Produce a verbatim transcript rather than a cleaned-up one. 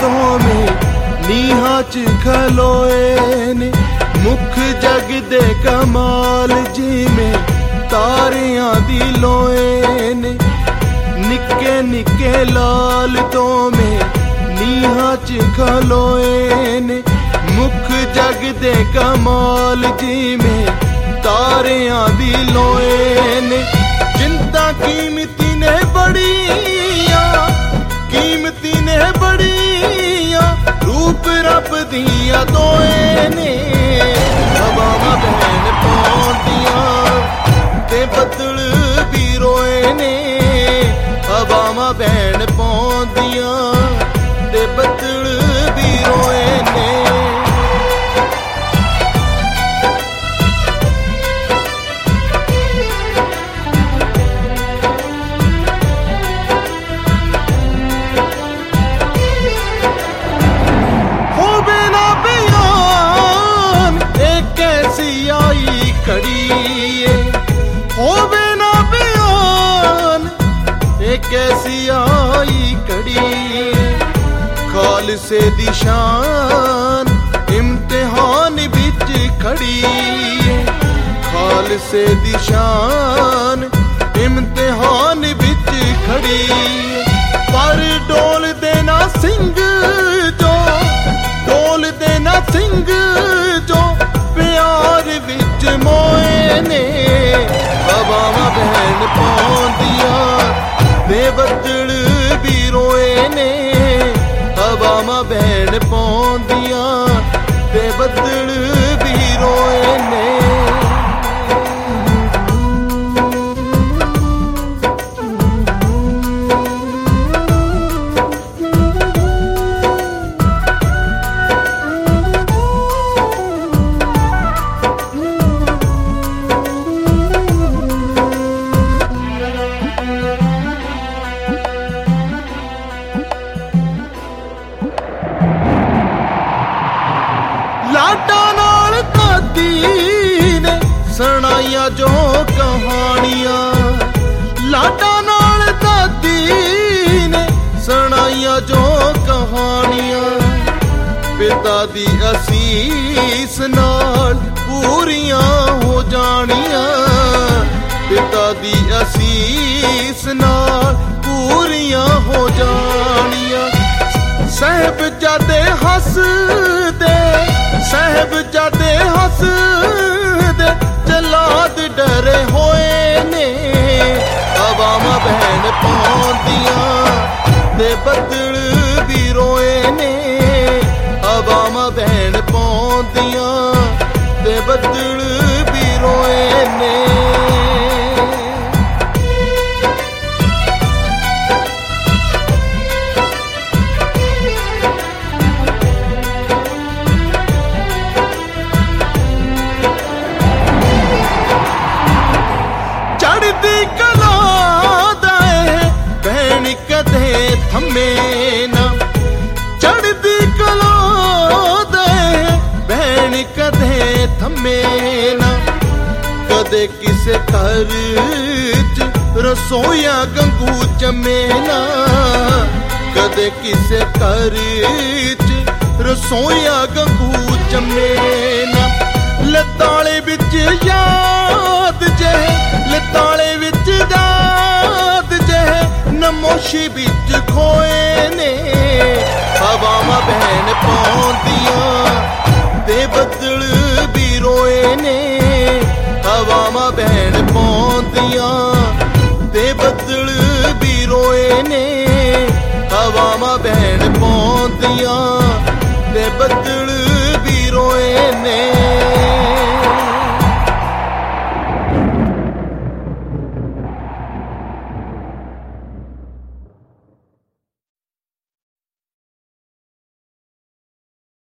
ਦੋਵੇਂ ਨੀਹਾਂ 'ਚ ਖਲੋਏ ਨੇ। ਮੁੱਖ ਜਗ ਦੇ ਕਮਾਲ ਜਿਵੇਂ ਤਾਰਿਆਂ ਦੀ ਲੋਏ ਨੇ। ਨਿੱਕੇ ਨਿੱਕੇ ਲਾਲ ਦੋਵੇਂ ਨੀਹਾਂ 'ਚ ਖਲੋਏ ਨੇ। ਮੁੱਖ ਜਗ ਦੇ ਕਮਾਲ ਜਿਵੇਂ ਤਾਰਿਆਂ ਦੀ ਲੋਏ ਨੇ। ਜਿੰਦਾਂ ਕੀਮਤੀ ਨੇ ਬੜੀਆਂ, ਕੀਮਤੀ ਨੇ ਬੜੀਆਂ, ਰੂਪ ਰੱਬ ਦੀਆਂ ਦੋਏ ਨੇ। ਹਵਾਵਾਂ ਬਹਿਣ ਪਾਉਂਦੀਆਂ ਤੇ ਬੱਦਲ ਵੀ ਰੋਏ ਨੇ। ਹਵਾਵਾਂ ਬਹਿਣ ਪਾਉਂਦੀਆਂ ਤੇ ਬੱਦਲ ਵੀ ਰੋਏ ਨੇ। ਹੋਵੇ ਨਾ ਬਿਆਨ ਇਹ ਕੈਸੀ ਆਈ ਘੜੀ। ਖਾਲਸੇ ਦੀ ਸ਼ਾਨ ਇਮਤਿਹਾਨ ਵਿੱਚ ਖੜੀ। ਖਾਲਸੇ ਦੀ ਸ਼ਾਨ ਇਮਤਿਹਾਨ ਵਿੱਚ ਖੜੀ। ਪਰ ਡੋਲਦੇ ਨਾ ਸਿੰਘ ਜੋ, ਡੋਲਦੇ ਨਾ ਸਿੰਘ ਜੋ ਪਿਆਰ ਵਿੱਚ ਮੋਏ ਨੇ। ਹਵਾਵਾਂ ਬਹਿਣ ਪਾਉਂਦੀਆਂ ਤੇ ਬੱਦਲ ਵੀ ਰੋਏ ਨੇ। ਹਵਾਵਾਂ ਬਹਿਣ ਪਾਉਂਦੀਆਂ ਤੇ ਬੱਦਲ ਵੀ ਰੋਏ ਨੇ। ਲਾਡਾਂ ਨਾਲ ਦਾਦੀ ਨੇ ਸੁਣਾਈਆਂ ਜੋ ਕਹਾਣੀਆਂ। ਲਾਡਾਂ ਨਾਲ ਦਾਦੀ ਨੇ ਸੁਣਾਈਆਂ ਜੋ ਕਹਾਣੀਆਂ। ਪਿਤਾ ਦੀ ਅਸੀਸ ਨਾਲ ਪੂਰੀਆਂ ਹੋ ਜਾਣੀਆਂ। ਪਿਤਾ ਦੀ ਅਸੀਸ ਨਾਲ ਪੂਰੀਆਂ ਹੋ ਜਾਣੀਆਂ। ਸਾਹਿਬਜ਼ਾਦੇ ਹੱਸਦੇ, ਸਾਹਿਬਜ਼ਾਦੇ ਹੱਸਦੇ, ਜਲਾਦ ਡਰੇ ਹੋਏ ਨੇ। ਹਵਾਵਾਂ ਬਹਿਣ ਪਾਉਂਦੀਆਂ ਤੇ ਬੱਦਲ ਵੀ ਰੋਏ ਨੇ। ਹਵਾਵਾਂ ਬਹਿਣ ਪਾਉਂਦੀਆਂ ਤੇ ਬੱਦਲ ਵੀ ਰੋਏ ਨੇ। ਚੜ੍ਹਦੀ ਕਲਾ ਦਾ ਏ ਭੈਣ ਕਦੇ ਥੰਮੇ ਨਾ। ਚੜ੍ਹਦੀ ਕਲਾ ਦਾ ਏ ਭੈਣ ਕਦੇ ਥੰਮੇ ਨਾ। ਕਦੇ ਕਿਸੇ ਘਰ 'ਚ ਰਸੋਈਆ ਗੰਗੂ ਜੰਮੇ ਨਾ। ਕਦੇ ਕਿਸੇ ਘਰ 'ਚ ਰਸੋਈਆ ਗੰਗੂ ਜੰਮੇ ਨਾ। ਲਤਾਲੇ ਵਿੱਚ ਯਾਦ ਜਿਹੇ, ਲਤਾਲੇ ਵਿੱਚ ਯਾਦ ਜਿਹੇ, ਨਮੋਸ਼ੀ ਵਿੱਚ ਖੋਏ ਨੇ। ਹਵਾਵਾਂ ਬਹਿਣ ਪਾਉਂਦੀਆਂ ਤੇ ਬੱਦਲ ਵੀ ਰੋਏ ਨੇ। ਹਵਾਵਾਂ ਬਹਿਣ ਪਾਉਂਦੀਆਂ ਤੇ ਬੱਦਲ ਵੀ ਰੋਏ ਨੇ। ਹਵਾਵਾਂ ਬਹਿਣ ਪਾਉਂਦੀਆਂ ਤੇ ਬੱਦਲ ਵੀ ਰੋਏ ਨੇ।